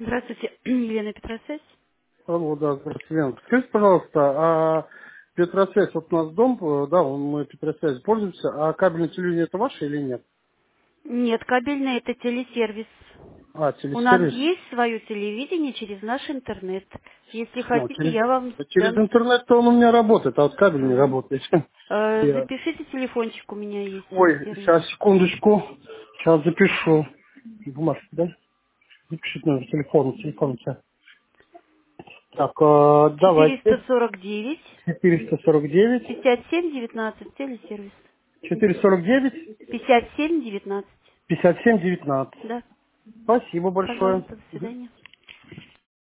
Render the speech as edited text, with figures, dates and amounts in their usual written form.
Здравствуйте, Елена Петросвязь. Алло, да, здравствуйте, Лена. Скажите, пожалуйста, а Петросвязь, вот у нас дом, да, мы Петросвязь пользуемся, а кабельное телевидение это ваше или нет? Нет, кабельный это телесервис. А, У нас телесервис. есть свое телевидение через наш интернет. Если Ну, хотите, я вам через дам. интернет-то он у меня работает, а вот кабель не Ага. работает. Запишите телефончик, у меня есть Ой, телесервис. сейчас, секундочку, сейчас запишу. Бумажку, да? Запишите номер телефона, сейчас. Так, давайте. 449 449, 5719 телесервис. 449, 5719. 5719. Да, Спасибо большое. пожалуйста, до свидания.